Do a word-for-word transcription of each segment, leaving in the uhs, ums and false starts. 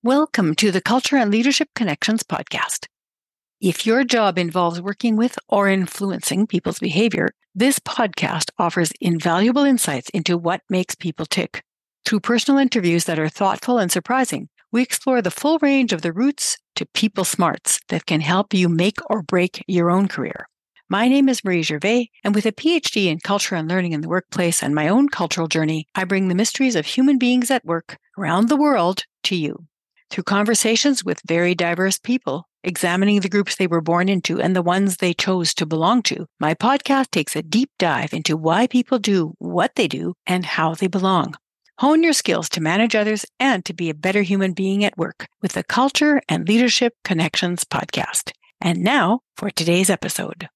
Welcome to the Culture and Leadership Connections podcast. If your job involves working with or influencing people's behavior, this podcast offers invaluable insights into what makes people tick. Through personal interviews that are thoughtful and surprising, we explore the full range of the roots to people smarts that can help you make or break your own career. My name is Marie Gervais, and with a P H D in culture and learning in the workplace and my own cultural journey, I bring the mysteries of human beings at work around the world to you. Through conversations with very diverse people, examining the groups they were born into and the ones they chose to belong to, my podcast takes a deep dive into why people do what they do and how they belong. Hone your skills to manage others and to be a better human being at work with the Culture and Leadership Connections podcast. And now for today's episode.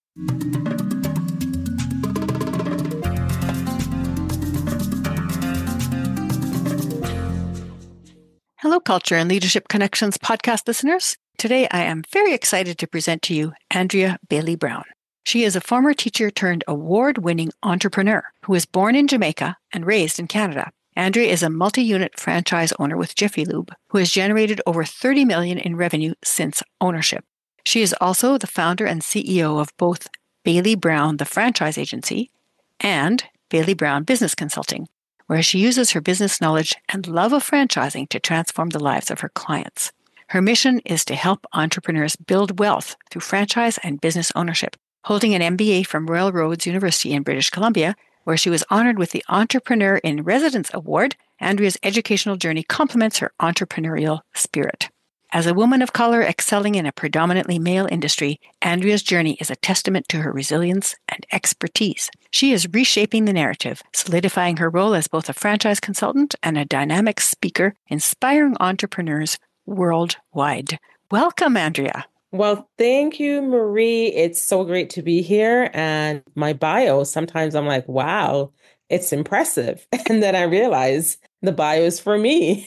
Hello, Culture and Leadership Connections podcast listeners. Today, I am very excited to present to you Andrea Bailey-Brown. She is a former teacher turned award-winning entrepreneur who was born in Jamaica and raised in Canada. Andrea is a multi-unit franchise owner with Jiffy Lube who has generated over thirty million dollars in revenue since ownership. She is also the founder and C E O of both Bailey-Brown, the franchise agency, and Bailey-Brown Business Consulting, where she uses her business knowledge and love of franchising to transform the lives of her clients. Her mission is to help entrepreneurs build wealth through franchise and business ownership. Holding an M B A from Royal Roads University in British Columbia, where she was honored with the Entrepreneur in Residence Award, Andrea's educational journey complements her entrepreneurial spirit. As a woman of color excelling in a predominantly male industry, Andrea's journey is a testament to her resilience and expertise. She is reshaping the narrative, solidifying her role as both a franchise consultant and a dynamic speaker, inspiring entrepreneurs worldwide. Welcome, Andrea. Well, thank you, Marie. It's so great to be here. And my bio, sometimes I'm like, wow, it's impressive. And then I realize the bio is for me.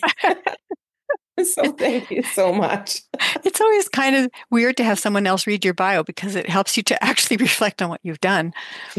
So thank you so much. It's always kind of weird to have someone else read your bio because it helps you to actually reflect on what you've done.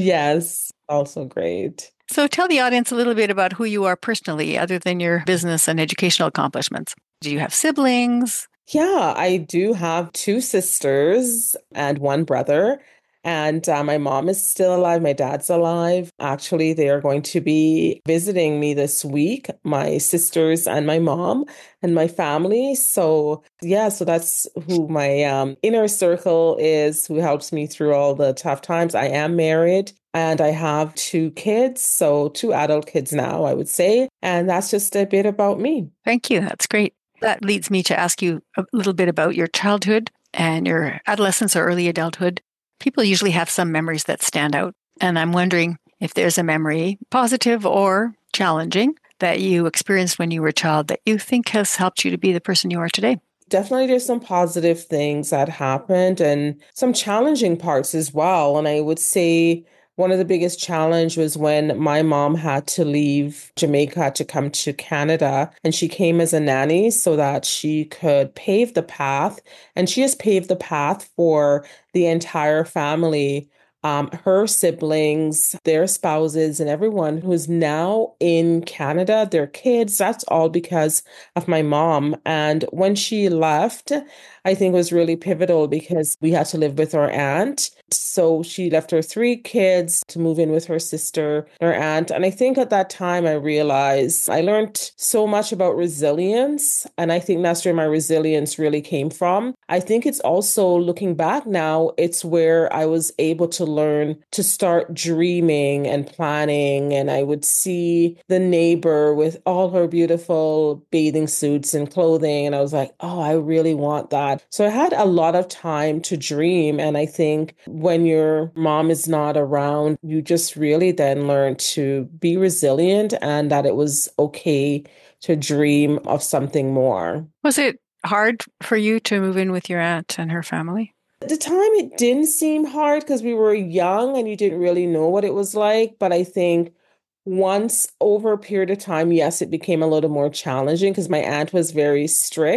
Yes, also great. So tell the audience a little bit about who you are personally, other than your business and educational accomplishments. Do you have siblings? Yeah, I do have two sisters and one brother. And uh, my mom is still alive. My dad's alive. Actually, they are going to be visiting me this week, my sisters and my mom and my family. So yeah, so that's who my um, inner circle is, who helps me through all the tough times. I am married and I have two kids. So two adult kids now, I would say. And that's just a bit about me. Thank you. That's great. That leads me to ask you a little bit about your childhood and your adolescence or early adulthood. People usually have some memories that stand out. And I'm wondering if there's a memory, positive or challenging, that you experienced when you were a child that you think has helped you to be the person you are today. Definitely there's some positive things that happened and some challenging parts as well. And I would say one of the biggest challenge was when my mom had to leave Jamaica to come to Canada, and she came as a nanny so that she could pave the path. And she has paved the path for the entire family, um, her siblings, their spouses, and everyone who's now in Canada, their kids. That's all because of my mom. And when she left, I think it was really pivotal because we had to live with our aunt. So she left her three kids to move in with her sister, her aunt. And I think at that time I realized I learned so much about resilience. And I think that's where my resilience really came from. I think it's also looking back now, it's where I was able to learn to start dreaming and planning. And I would see the neighbor with all her beautiful bathing suits and clothing. And I was like, oh, I really want that. So I had a lot of time to dream. And I think when your mom is not around, you just really then learn to be resilient and that it was okay to dream of something more. Was it hard for you to move in with your aunt and her family? At the time, it didn't seem hard because we were young and you didn't really know what it was like. But I think once over a period of time, yes, it became a little more challenging because my aunt was very strict.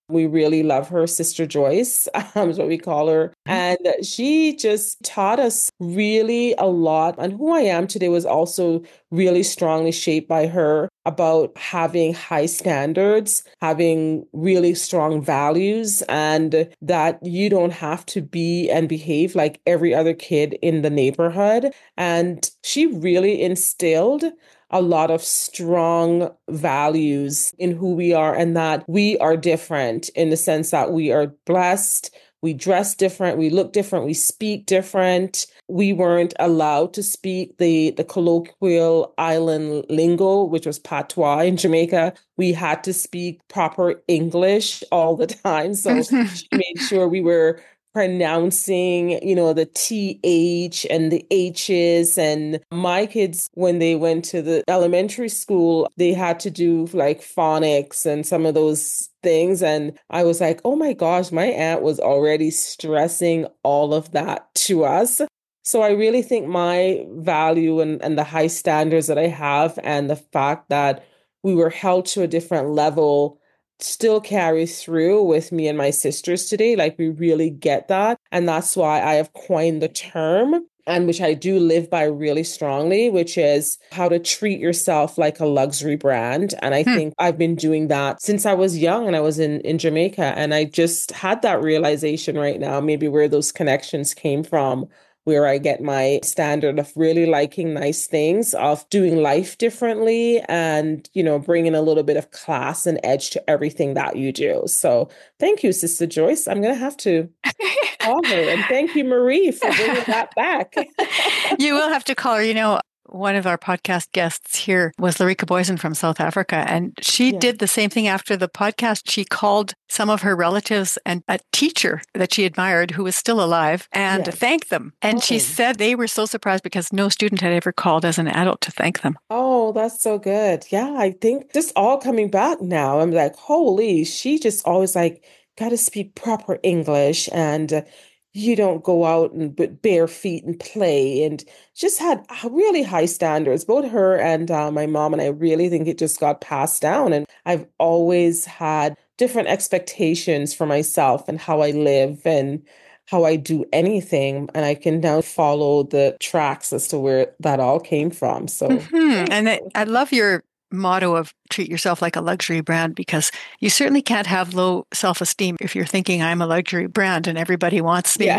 We really love her, Sister Joyce, um, is what we call her. And she just taught us really a lot. And who I am today was also really strongly shaped by her, about having high standards, having really strong values, and that you don't have to be and behave like every other kid in the neighborhood. And she really instilled a lot of strong values in who we are, and that we are different in the sense that we are blessed. We dress different, we look different, we speak different. We weren't allowed to speak the, the colloquial island lingo, which was patois in Jamaica. We had to speak proper English all the time. So she made sure we were pronouncing, you know, the T H and the H's. And my kids, when they went to the elementary school, they had to do like phonics and some of those things. And I was like, oh my gosh, my aunt was already stressing all of that to us. So I really think my value and, and the high standards that I have, and the fact that we were held to a different level, still carries through with me and my sisters today. Like, we really get that. And that's why I have coined the term, and which I do live by really strongly, which is how to treat yourself like a luxury brand. And I hmm. think I've been doing that since I was young and I was in, in Jamaica. And I just had that realization right now, maybe where those connections came from, where I get my standard of really liking nice things, of doing life differently, and, you know, bringing a little bit of class and edge to everything that you do. So thank you, Sister Joyce. I'm going to have to call her. And thank you, Marie, for bringing that back. You will have to call her. You know, one of our podcast guests here was Larika Boysen from South Africa, and she yeah. did the same thing after the podcast. She called some of her relatives and a teacher that she admired who was still alive and yeah. thanked them. And oh. she said they were so surprised because no student had ever called as an adult to thank them. Oh, that's so good. Yeah, I think just all coming back now. I'm like, holy, she just always like, got to speak proper English, and uh, you don't go out and with bare feet and play, and just had really high standards, both her and uh, my mom. And I really think it just got passed down. And I've always had different expectations for myself and how I live and how I do anything. And I can now follow the tracks as to where that all came from. So, mm-hmm. and I, I love your motto of treat yourself like a luxury brand, because you certainly can't have low self-esteem if you're thinking I'm a luxury brand and everybody wants me. Yeah.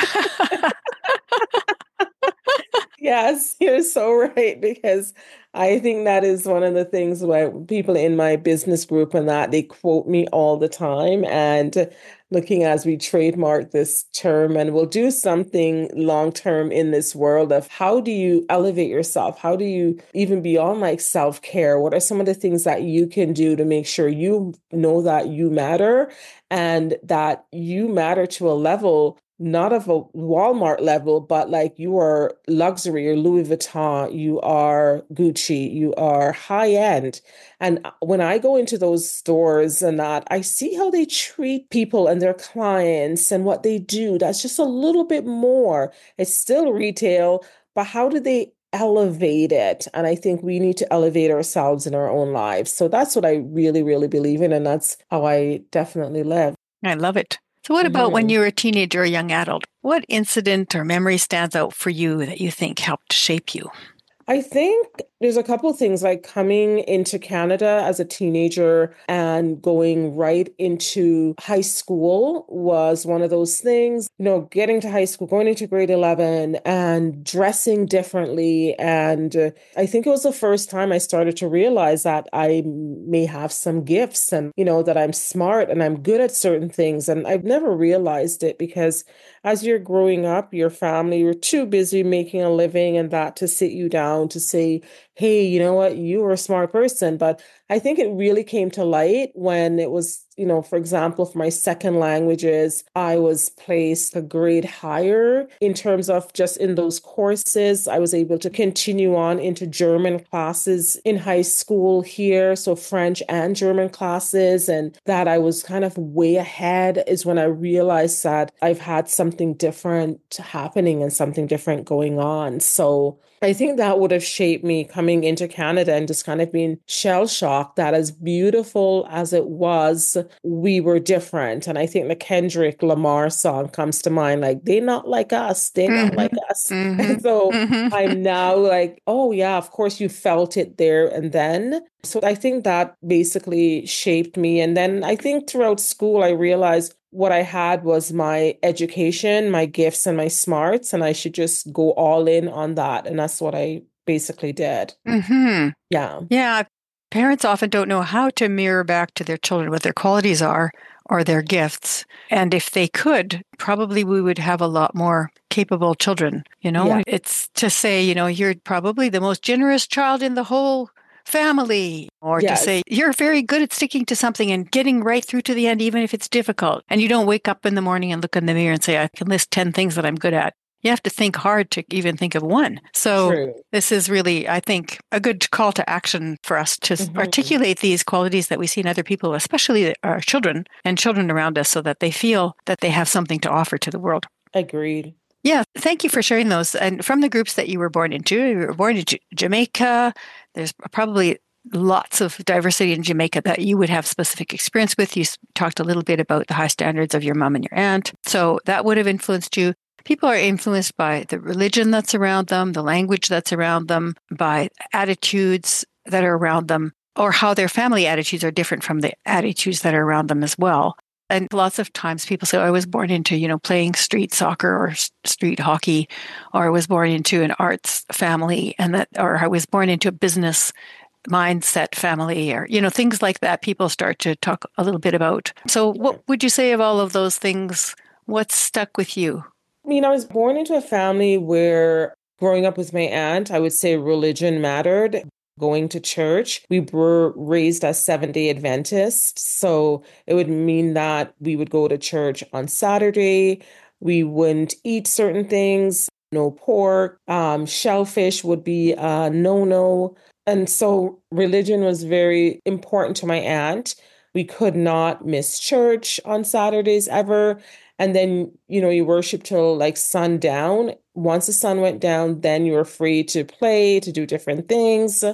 Yes, you're so right, because I think that is one of the things where people in my business group and that they quote me all the time. And looking as we trademark this term, and we'll do something long-term in this world of how do you elevate yourself? How do you, even beyond like self-care, what are some of the things that you can do to make sure you know that you matter, and that you matter to a level not of a Walmart level, but like you are luxury, you're Louis Vuitton, you are Gucci, you are high end. And when I go into those stores and that, I see how they treat people and their clients and what they do. That's just a little bit more. It's still retail, but how do they elevate it? And I think we need to elevate ourselves in our own lives. So that's what I really, really believe in. And that's how I definitely live. I love it. So what about mm-hmm. when you were a teenager or a young adult? What incident or memory stands out for you that you think helped shape you? I think there's a couple of things, like coming into Canada as a teenager and going right into high school was one of those things. You know, getting to high school, going into grade eleven and dressing differently. And uh, I think it was the first time I started to realize that I may have some gifts, and, you know, that I'm smart and I'm good at certain things. And I've never realized it, because as you're growing up, your family, you're too busy making a living and that to sit you down to say, hey, you know what, you were a smart person. But I think it really came to light when it was, you know, for example, for my second languages, I was placed a grade higher in terms of just in those courses. I was able to continue on into German classes in high school here. So French and German classes, and that I was kind of way ahead is when I realized that I've had something different happening and something different going on. So I think that would have shaped me coming into Canada and just kind of being shell-shocked shocked that as beautiful as it was, we were different. And I think the Kendrick Lamar song comes to mind, like, they not like us, they not Mm-hmm. like us. Mm-hmm. And so Mm-hmm. I'm now like, oh yeah, of course you felt it there and then. So I think that basically shaped me. And then I think throughout school, I realized what I had was my education, my gifts, and my smarts, and I should just go all in on that. And that's what I basically did. Mm-hmm. Yeah. Yeah. Parents often don't know how to mirror back to their children what their qualities are or their gifts. And if they could, probably we would have a lot more capable children. You know, Yeah. it's to say, you know, you're probably the most generous child in the whole family, or to Yes. say you're very good at sticking to something and getting right through to the end, even if it's difficult. And you don't wake up in the morning and look in the mirror and say, I can list ten things that I'm good at. You have to think hard to even think of one. So True. this is really, I think, a good call to action for us to Mhm. articulate these qualities that we see in other people, especially our children and children around us, so that they feel that they have something to offer to the world. Agreed. Yeah, thank you for sharing those. And from the groups that you were born into, you were born in J- Jamaica. There's probably lots of diversity in Jamaica that you would have specific experience with. You s- talked a little bit about the high standards of your mom and your aunt. So that would have influenced you. People are influenced by the religion that's around them, the language that's around them, by attitudes that are around them, or how their family attitudes are different from the attitudes that are around them as well. And lots of times people say, oh, I was born into, you know, playing street soccer or s- street hockey, or I was born into an arts family, and that, or I was born into a business mindset family, or, you know, things like that. People start to talk a little bit about. So what would you say of all of those things? What's stuck with you? I mean, I was born into a family where growing up with my aunt, I would say religion mattered. Going to church, we were raised as Seventh-day Adventists. So it would mean that we would go to church on Saturday. We wouldn't eat certain things, no pork, um, shellfish would be a no-no. And so religion was very important to my aunt. We could not miss church on Saturdays ever. And then, you know, you worship till like sundown. Once the sun went down, then you were free to play, to do different things.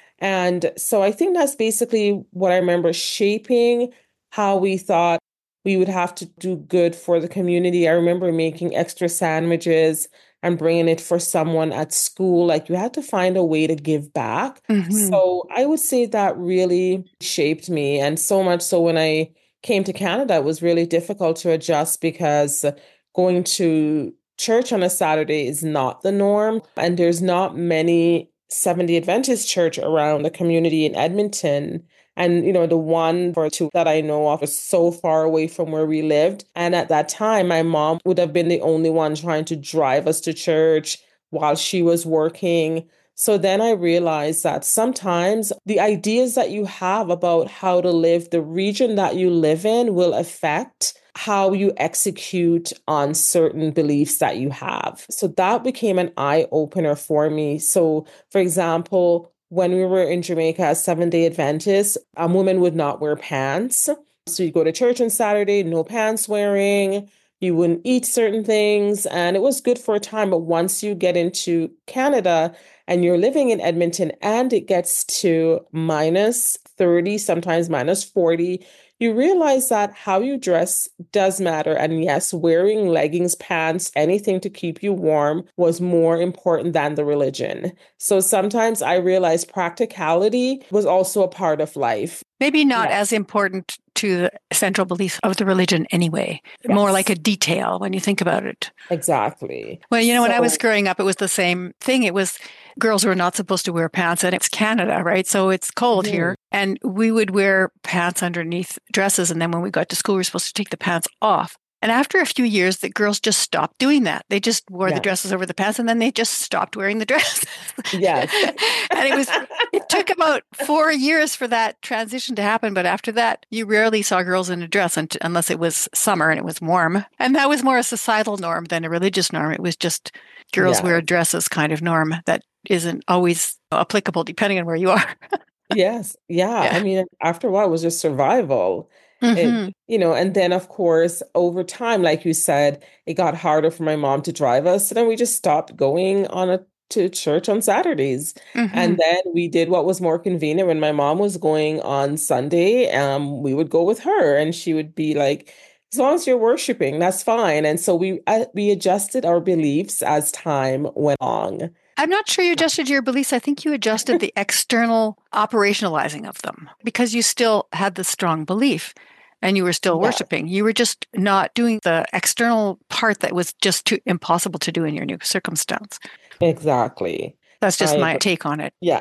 And so I think that's basically what I remember shaping how we thought we would have to do good for the community. I remember making extra sandwiches and bringing it for someone at school. Like you had to find a way to give back. Mm-hmm. So I would say that really shaped me. And so much so when I came to Canada, it was really difficult to adjust because going to church on a Saturday is not the norm. And there's not many Seventh-day Adventist church around the community in Edmonton. And, you know, the one or two that I know of is so far away from where we lived. And at that time, my mom would have been the only one trying to drive us to church while she was working. So then I realized that sometimes the ideas that you have about how to live, the region that you live in will affect how you execute on certain beliefs that you have. So that became an eye opener for me. So, for example, when we were in Jamaica as Seventh-day Adventists, a woman would not wear pants. So you go to church on Saturday, no pants wearing. You wouldn't eat certain things. And it was good for a time. But once you get into Canada and you're living in Edmonton and it gets to minus thirty, sometimes minus forty, you realize that how you dress does matter. And yes, wearing leggings, pants, anything to keep you warm was more important than the religion. So sometimes I realized practicality was also a part of life. Maybe not Yeah. as important to the central beliefs of the religion anyway, more Yes. like a detail when you think about it. Exactly. Well, you know, when I was So, growing up, it was the same thing. It was girls were not supposed to wear pants, and it's Canada, right? So it's cold mhm, here. And we would wear pants underneath dresses. And then when we got to school, we were supposed to take the pants off. And after a few years, the girls just stopped doing that. They just wore the yes, dresses over the pants, and then they just stopped wearing the dresses. yes, And it was, it took about four years for that transition to happen. But after that, you rarely saw girls in a dress un- unless it was summer and it was warm. And that was more a societal norm than a religious norm. It was just girls wear yes, dresses kind of norm that isn't always applicable depending on where you are. yes. Yeah. I Yeah. mean, after a while, it was just survival. It, Hmm. you know, and then of course, over time, like you said, it got harder for my mom to drive us. So then we just stopped going on a to church on Saturdays. Mm-hmm. And then we did what was more convenient. When my mom was going on Sunday, um, we would go with her, and she would be like, as long as you're worshiping, that's fine. And so we uh, we adjusted our beliefs as time went on. I'm not sure you adjusted your beliefs. I think you adjusted the external operationalizing of them because you still had the strong belief and you were still Yeah, worshiping. You were just not doing the external part that was just too impossible to do in your new circumstance. exactly. That's I just my agree. take on it. Yeah,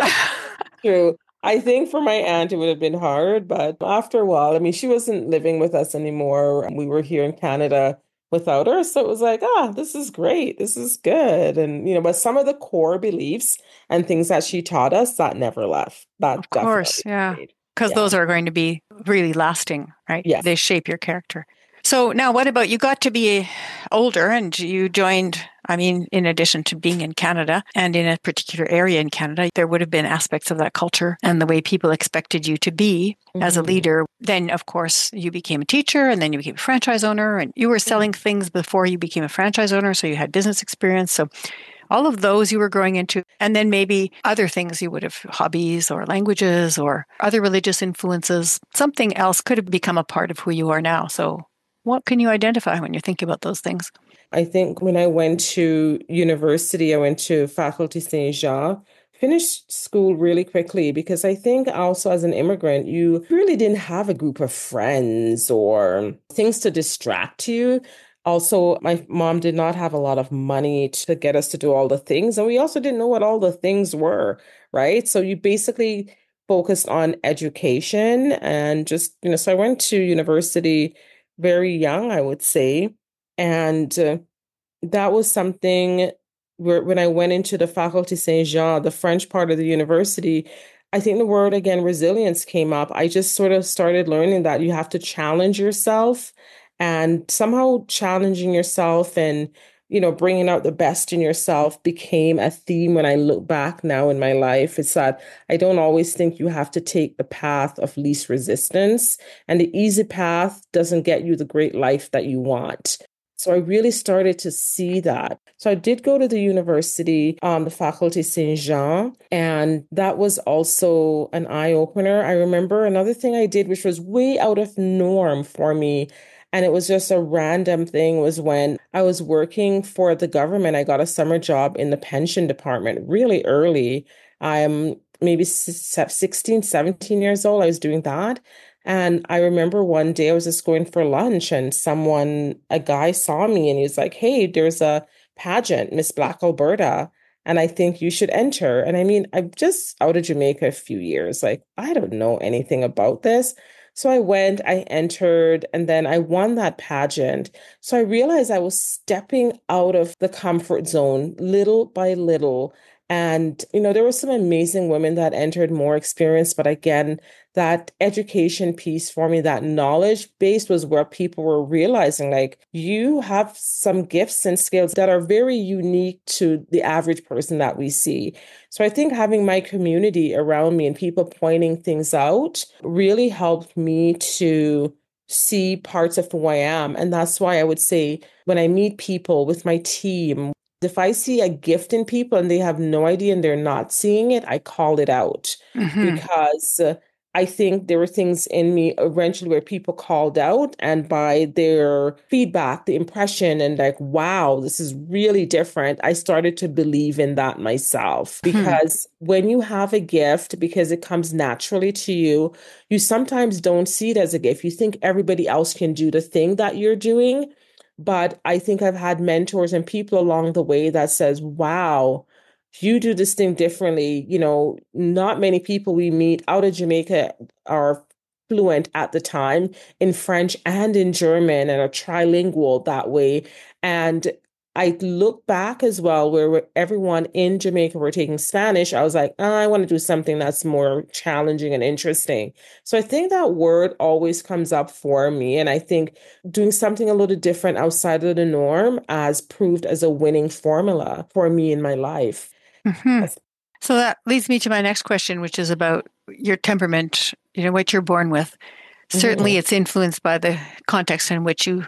true. I think for my aunt, it would have been hard, but after a while, I mean, she wasn't living with us anymore. We were here in Canada without her. So it was like, ah, this is great. This is good. And, you know, but some of the core beliefs and things that she taught us, that never left. That Of course, definitely yeah. stayed. Because Yeah. those are going to be really lasting, right? Yes. They shape your character. So now what about you got to be older and you joined, I mean, in addition to being in Canada and in a particular area in Canada, there would have been aspects of that culture and the way people expected you to be as a Mhm. leader. Then, of course, you became a teacher and then you became a franchise owner and you were selling things before you became a franchise owner. So you had business experience. So all of those you were growing into, and then maybe other things you would have, hobbies or languages or other religious influences, something else could have become a part of who you are now. So what can you identify when you think about those things? I think when I went to university, I went to Faculty Saint Jean, finished school really quickly because I think also as an immigrant, you really didn't have a group of friends or things to distract you. Also, my mom did not have a lot of money to get us to do all the things. And we also didn't know what all the things were, right? So you basically focused on education and just, you know, so I went to university very young, I would say. And uh, that was something where when I went into the Faculté Saint-Jean, the French part of the university, I think the word again, resilience came up. I just sort of started learning that you have to challenge yourself and somehow challenging yourself and, you know, bringing out the best in yourself became a theme when I look back now in my life. It's that I don't always think you have to take the path of least resistance, and the easy path doesn't get you the great life that you want. So I really started to see that. So I did go to the university, um, the Faculté Saint-Jean, and that was also an eye-opener. I remember another thing I did, which was way out of norm for me, and it was just a random thing, was when I was working for the government. I got a summer job in the pension department really early. I'm maybe sixteen, seventeen years old. I was doing that. And I remember one day I was just going for lunch and someone, a guy saw me and he was like, hey, there's a pageant, Miss Black Alberta, and I think you should enter. And I mean, I'm just out of Jamaica a few years. Like, I don't know anything about this. So I went, I entered, and then I won that pageant. So I realized I was stepping out of the comfort zone little by little. And, you know, there were some amazing women that entered more experience, but again, that education piece for me, that knowledge base was where people were realizing like you have some gifts and skills that are very unique to the average person that we see. So I think having my community around me and people pointing things out really helped me to see parts of who I am. And that's why I would say when I meet people with my team, if I see a gift in people and they have no idea and they're not seeing it, I call it out Mm-hmm. because uh, I think there were things in me eventually where people called out, and by their feedback, the impression, and like, wow, this is really different, I started to believe in that myself. Hmm. Because when you have a gift, because it comes naturally to you, you sometimes don't see it as a gift. You think everybody else can do the thing that you're doing. But I think I've had mentors and people along the way that says, wow, you do this thing differently. You know, not many people we meet out of Jamaica are fluent at the time in French and in German and are trilingual that way. And I look back as well, where everyone in Jamaica were taking Spanish. I was like, oh, I want to do something that's more challenging and interesting. So I think that word always comes up for me. And I think doing something a little different outside of the norm has proved as a winning formula for me in my life. Mm-hmm. So that leads me to my next question, which is about your temperament, you know, what you're born with. Certainly, Mhm. it's influenced by the context in which you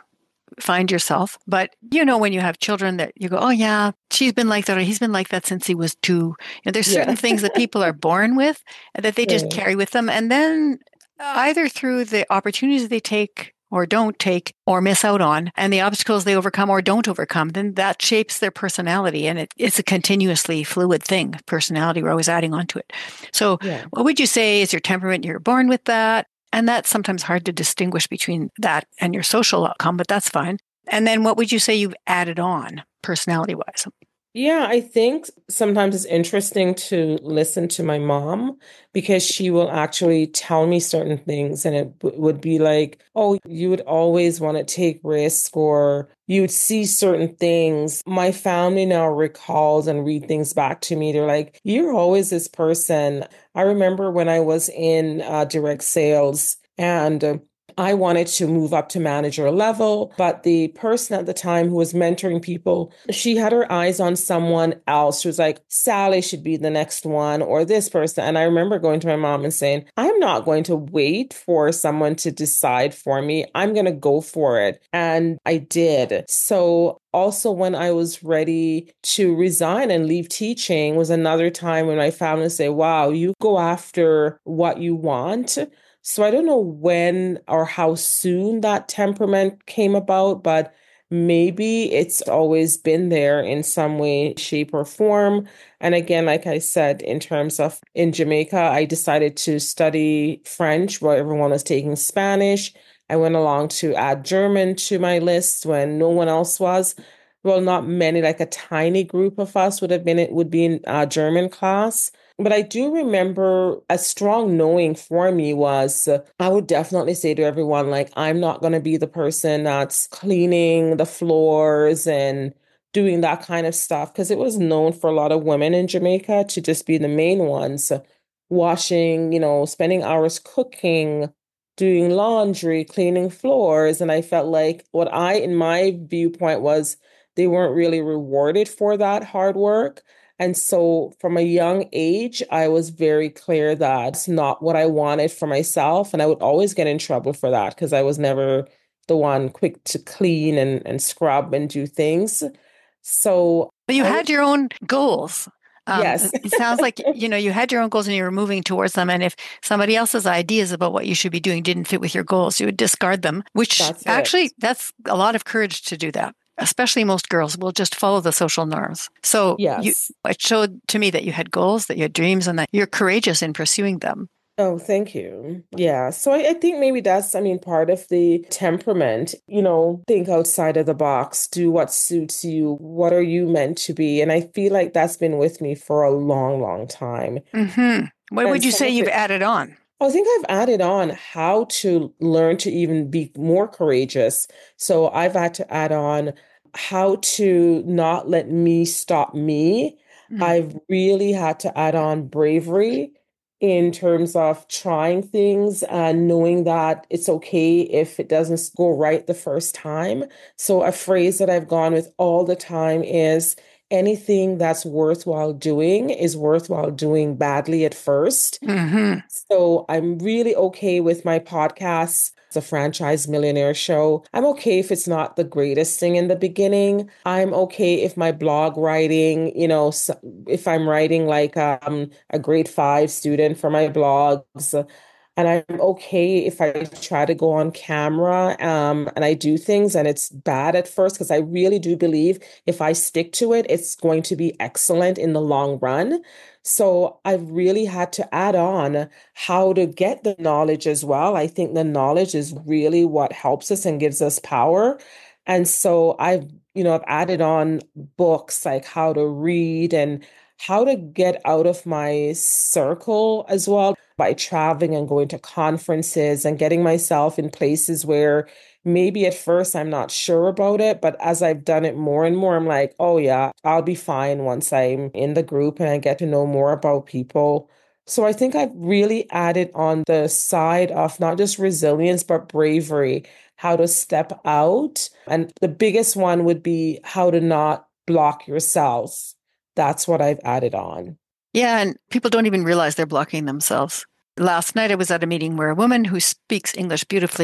find yourself. But you know, when you have children that you go, oh yeah, she's been like that or he's been like that since he was two. You know, there's certain Yeah. things that people are born with that they just Right. carry with them. And then either through the opportunities they take or don't take or miss out on and the obstacles they overcome or don't overcome, then that shapes their personality. And it, it's a continuously fluid thing. Personality, we're always adding on to it. So Yeah. what would you say is your temperament? You're born with that. And that's sometimes hard to distinguish between that and your social outcome, but that's fine. And then what would you say you've added on personality wise? Yeah, I think sometimes it's interesting to listen to my mom because she will actually tell me certain things, and it w- would be like, oh, you would always want to take risk, or you would see certain things. My family now recalls and read things back to me. They're like, you're always this person. I remember when I was in uh, direct sales and uh, I wanted to move up to manager level, but the person at the time who was mentoring people, she had her eyes on someone else. She was like, Sally should be the next one, or this person. And I remember going to my mom and saying, I'm not going to wait for someone to decide for me. I'm going to go for it. And I did. So also, when I was ready to resign and leave teaching was another time when my family say, wow, you go after what you want. So I don't know when or how soon that temperament came about, but maybe it's always been there in some way, shape, or form. And again, like I said, in terms of in Jamaica, I decided to study French while everyone was taking Spanish. I went along to add German to my list when no one else was. Well, not many, like a tiny group of us would have been, it would be in a German class. But I do remember a strong knowing for me was uh, I would definitely say to everyone, like, I'm not going to be the person that's cleaning the floors and doing that kind of stuff because it was known for a lot of women in Jamaica to just be the main ones, uh, washing, you know, spending hours cooking, doing laundry, cleaning floors. And I felt like what I, in my viewpoint, was they weren't really rewarded for that hard work. And so from a young age, I was very clear that it's not what I wanted for myself. And I would always get in trouble for that because I was never the one quick to clean and, and scrub and do things. So But you I had would, your own goals. Um, yes, it sounds like, you know, you had your own goals and you were moving towards them. And if somebody else's ideas about what you should be doing didn't fit with your goals, you would discard them, which that's it. actually, that's a lot of courage to do that. Especially most girls will just follow the social norms. So you, Yes. it showed to me that you had goals, that you had dreams, and that you're courageous in pursuing them. Oh, thank you. Yeah. So I, I think maybe that's, I mean, part of the temperament, you know, think outside of the box, do what suits you. What are you meant to be? And I feel like that's been with me for a long, long time. Mm-hmm. What And would you some say of you've it, added on? I think I've added on how to learn to even be more courageous. So I've had to add on how to not let me stop me. Mm. I've really had to add on bravery in terms of trying things and knowing that it's okay if it doesn't go right the first time. So a phrase that I've gone with all the time is anything that's worthwhile doing is worthwhile doing badly at first. Mm-hmm. So I'm really okay with my podcast. It's a franchise millionaire show. I'm okay if it's not the greatest thing in the beginning. I'm okay if my blog writing, you know, s- if I'm writing like um, a grade five student for my blogs. And I'm okay if I try to go on camera um, and I do things and it's bad at first, because I really do believe if I stick to it, it's going to be excellent in the long run. So I've really had to add on how to get the knowledge as well. I think the knowledge is really what helps us and gives us power. And so I've, you know, I've added on books like how to read and how to get out of my circle as well by traveling and going to conferences and getting myself in places where maybe at first I'm not sure about it, but as I've done it more and more, I'm like, oh yeah, I'll be fine once I'm in the group and I get to know more about people. So I think I've really added on the side of not just resilience, but bravery, how to step out. And the biggest one would be how to not block yourself. That's what I've added on. Yeah, and people don't even realize they're blocking themselves. Last night I was at a meeting where a woman who speaks English beautifully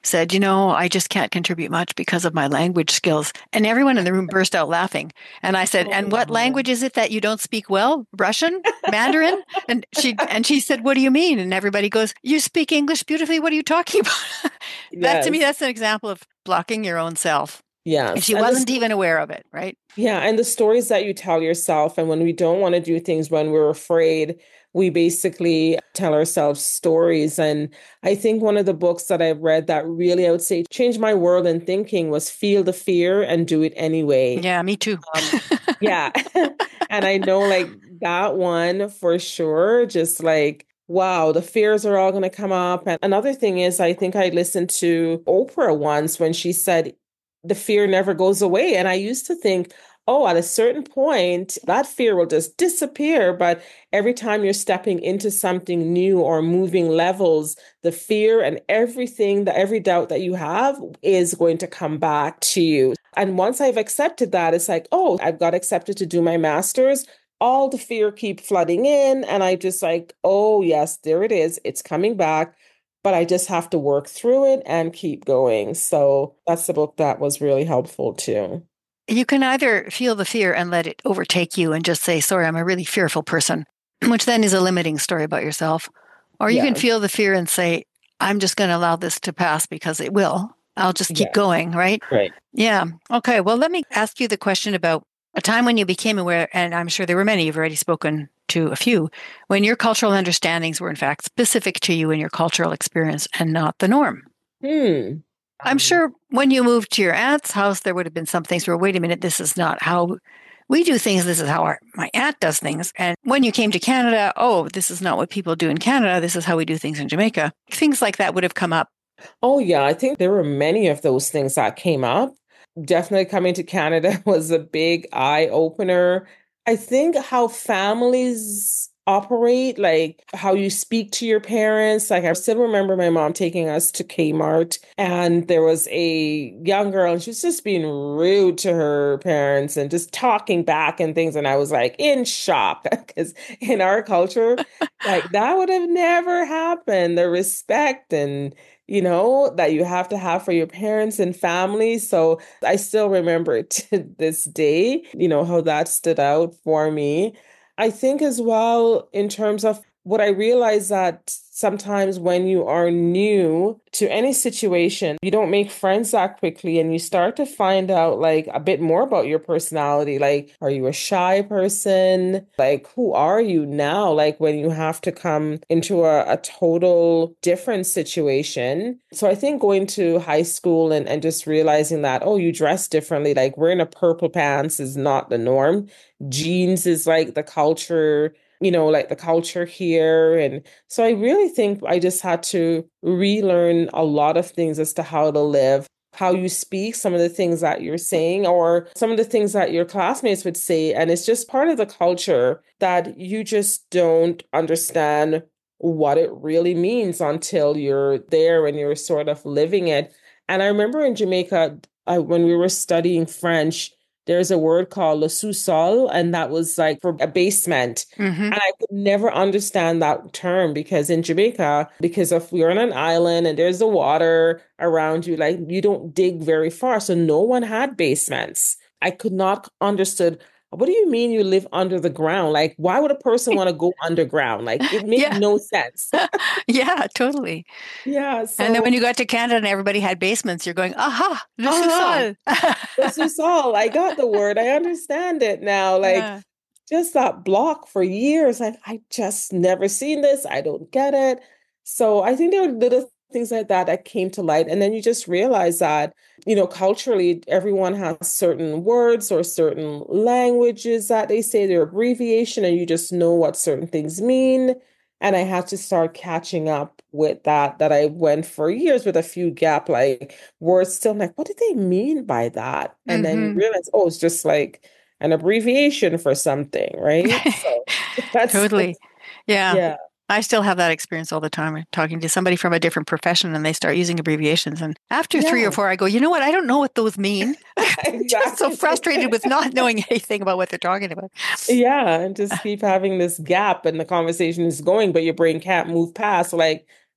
said, you know, I just can't contribute much because of my language skills. And everyone in the room burst out laughing. And I said, Oh, and what wow. language is it that you don't speak well? Russian? Mandarin? And she and she said, what do you mean? And everybody goes, you speak English beautifully. What are you talking about? That to me, Yes. that's an example of blocking your own self. And Yes. she And wasn't this, even aware of it, right? yeah, and the stories that you tell yourself, and when we don't want to do things when we're afraid, we basically tell ourselves stories. And I think one of the books that I've read that really, I would say, changed my world and thinking was Feel the Fear and Do It Anyway. Yeah, me too. Um, yeah. And I know like that one for sure, just like, wow, the fears are all going to come up. And another thing is, I think I listened to Oprah once when she said, the fear never goes away. And I used to think, oh, at a certain point, that fear will just disappear. But every time you're stepping into something new or moving levels, the fear and everything, that every doubt that you have is going to come back to you. And once I've accepted that, it's like, oh, I've got accepted to do my master's. All the fear keep flooding in. And I just like, oh, yes, there it is. It's coming back. But I just have to work through it and keep going. So that's the book that was really helpful too. You can either feel the fear and let it overtake you and just say, sorry, I'm a really fearful person, which then is a limiting story about yourself. Or you can Yeah. feel the fear and say, I'm just going to allow this to pass because it will. I'll just keep Yeah. going, right? Right. Yeah. Okay. Well, let me ask you the question about a time when you became aware, and I'm sure there were many, you've already spoken to a few, when your cultural understandings were in fact specific to you and your cultural experience and not the norm. Hmm. I'm Um, sure when you moved to your aunt's house, there would have been some things where, wait a minute, this is not how we do things. This is how our, my aunt does things. And when you came to Canada, oh, this is not what people do in Canada. This is how we do things in Jamaica. Things like that would have come up. oh, yeah. I think there were many of those things that came up. Definitely coming to Canada was a big eye opener. I think how families operate, like how you speak to your parents. Like I still remember my mom taking us to Kmart and there was a young girl and she was just being rude to her parents and just talking back and things. And I was like in shock because in our culture, like that would have never happened. The respect and you know, that you have to have for your parents and family. So I still remember it to this day, you know, how that stood out for me. I think as well, in terms of what I realized that sometimes when you are new to any situation, you don't make friends that quickly and you start to find out like a bit more about your personality. Like, are you a shy person? Like, who are you now? Like when you have to come into a, a total different situation. So I think going to high school and, and just realizing that, oh, you dress differently, like wearing a purple pants is not the norm. Jeans is like the culture, you know, like the culture here. And so I really think I just had to relearn a lot of things as to how to live, how you speak, some of the things that you're saying, or some of the things that your classmates would say. And it's just part of the culture that you just don't understand what it really means until you're there and you're sort of living it. And I remember in Jamaica, I, when we were studying French, there's a word called le sous-sol, and that was like for a basement. Mm-hmm. And I could never understand that term because in Jamaica, because if we're on an island and there's the water around you, like you don't dig very far. So no one had basements. I could not understood. What do you mean you live under the ground? Like, why would a person want to go underground? Like, it made Yeah. no sense. Yeah, totally. Yeah. And then when So, you got to Canada and everybody had basements, you're going, aha, le uh-huh. sous-sol. This is all. I got the word. I understand it now. Like, Yeah. just that block for years. I, I just never seen this. I don't get it. So I think there are little things like that that came to light. And then you just realize that, you know, culturally, everyone has certain words or certain languages that they say, their abbreviation, and you just know what certain things mean. And I had to start catching up with that, that I went for years with a few gap like words still. I'm like, what did they mean by that? And then you Mm-hmm. realize, oh, it's just like an abbreviation for something, right? So that's, Totally. Yeah. yeah, I still have that experience all the time. I'm talking to somebody from a different profession and they start using abbreviations. And after three or yeah, four, I go, you know what? I don't know what those mean. I'm just so exactly. frustrated with not knowing anything about what they're talking about. Yeah, and just keep having this gap and the conversation is going, but your brain can't move past like,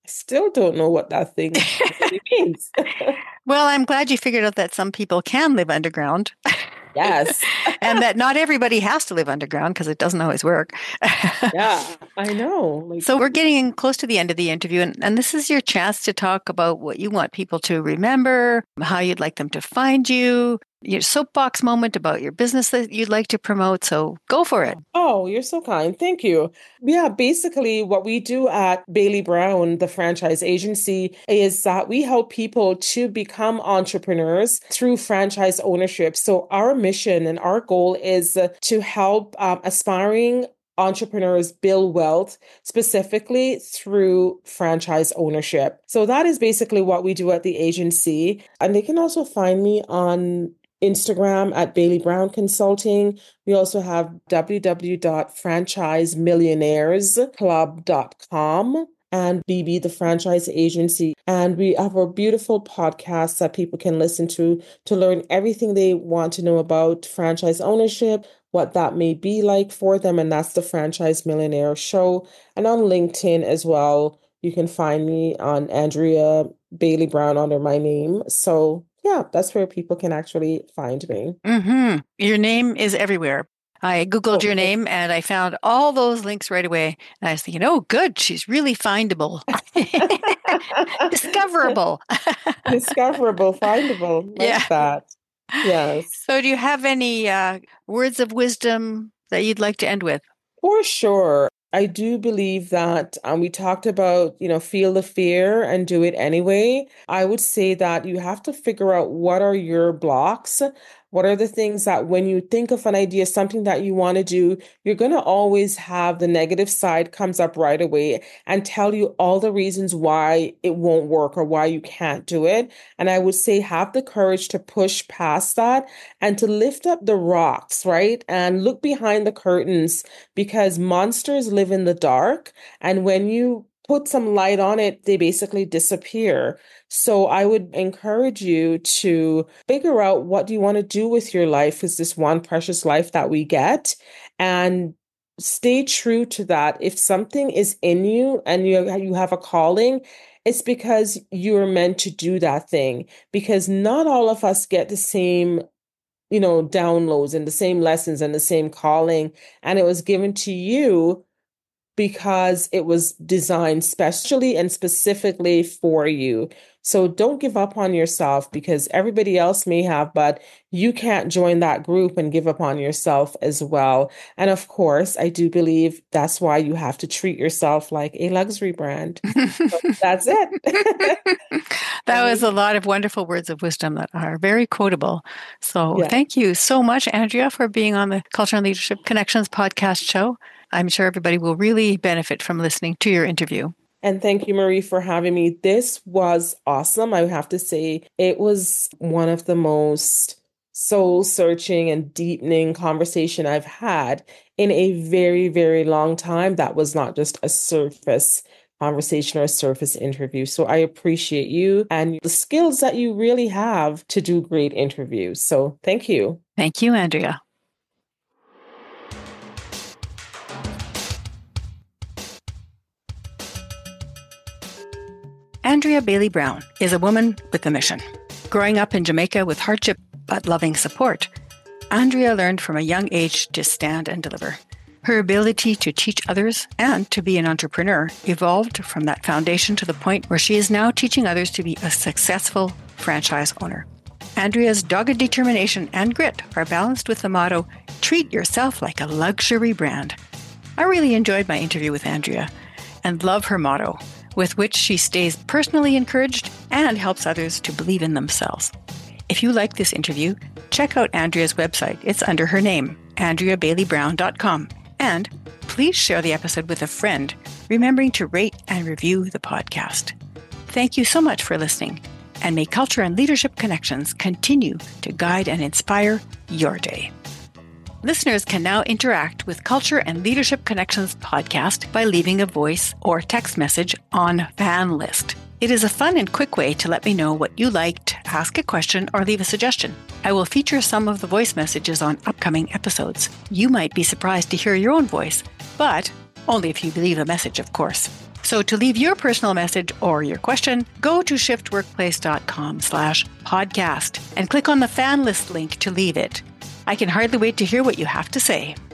Still don't know what that thing really means. Well, I'm glad you figured out that some people can live underground. Yes. And that not everybody has to live underground because it doesn't always work. Yeah, I know. Like, so we're getting close to the end of the interview, and, and this is your chance to talk about what you want people to remember, how you'd like them to find you, your soapbox moment about your business that you'd like to promote. So go for it. Oh, you're so kind. Thank you. Yeah, basically what we do at Bailey Brown, the franchise agency, is that we help people to become entrepreneurs through franchise ownership. So our mission and our goal is uh, to help um, aspiring entrepreneurs build wealth specifically through franchise ownership. So that is basically what we do at the agency. And they can also find me on Instagram at Bailey Brown Consulting. We also have w w w dot franchise millionaires club dot com and B B, the franchise agency. And we have a beautiful podcast that people can listen to to learn everything they want to know about franchise ownership, what that may be like for them. And that's the Franchise Millionaire Show. And on LinkedIn as well, you can find me on Andrea Bailey Brown under my name. So yeah, that's where people can actually find me. Mm-hmm. Your name is everywhere. I Googled Oh, your name and I found all those links right away. And I was thinking, oh, good. She's really findable. Discoverable. Discoverable, findable. Like Yeah. that. Yes. So do you have any uh, words of wisdom that you'd like to end with? For sure. I do believe that um, we talked about, you know, feel the fear and do it anyway. I would say that you have to figure out what are your blocks. What are the things that when you think of an idea, something that you want to do, you're going to always have the negative side comes up right away and tell you all the reasons why it won't work or why you can't do it. And I would say have the courage to push past that and to lift up the rocks, right? And look behind the curtains because monsters live in the dark. And when you put some light on it, they basically disappear. So I would encourage you to figure out what do you want to do with your life is this one precious life that we get and stay true to that. If something is in you and you, you have a calling, it's because you're meant to do that thing because not all of us get the same you know, downloads and the same lessons and the same calling. And it was given to you because it was designed specially and specifically for you. So don't give up on yourself because everybody else may have, but you can't join that group and give up on yourself as well. And of course, I do believe that's why you have to treat yourself like a luxury brand. So that's it. That was a lot of wonderful words of wisdom that are very quotable. So Yeah. Thank you so much, Andrea, for being on the Culture and Leadership Connections podcast show. I'm sure everybody will really benefit from listening to your interview. And thank you, Marie, for having me. This was awesome. I have to say, it was one of the most soul-searching and deepening conversation I've had in a very, very long time. That was not just a surface conversation or a surface interview. So I appreciate you and the skills that you really have to do great interviews. So thank you. Thank you, Andrea. Andrea Bailey Brown is a woman with a mission. Growing up in Jamaica with hardship but loving support, Andrea learned from a young age to stand and deliver. Her ability to teach others and to be an entrepreneur evolved from that foundation to the point where she is now teaching others to be a successful franchise owner. Andrea's dogged determination and grit are balanced with the motto, treat yourself like a luxury brand. I really enjoyed my interview with Andrea and love her motto, with which she stays personally encouraged and helps others to believe in themselves. If you like this interview, check out Andrea's website. It's under her name, andrea bailey brown dot com. And please share the episode with a friend, remembering to rate and review the podcast. Thank you so much for listening, and may Culture and Leadership Connections continue to guide and inspire your day. Listeners can now interact with Culture and Leadership Connections podcast by leaving a voice or text message on Fan List. It is a fun and quick way to let me know what you liked, ask a question, or leave a suggestion. I will feature some of the voice messages on upcoming episodes. You might be surprised to hear your own voice, but only if you leave a message, of course. So to leave your personal message or your question, go to shiftworkplace.com slash podcast and click on the fan list link to leave it. I can hardly wait to hear what you have to say.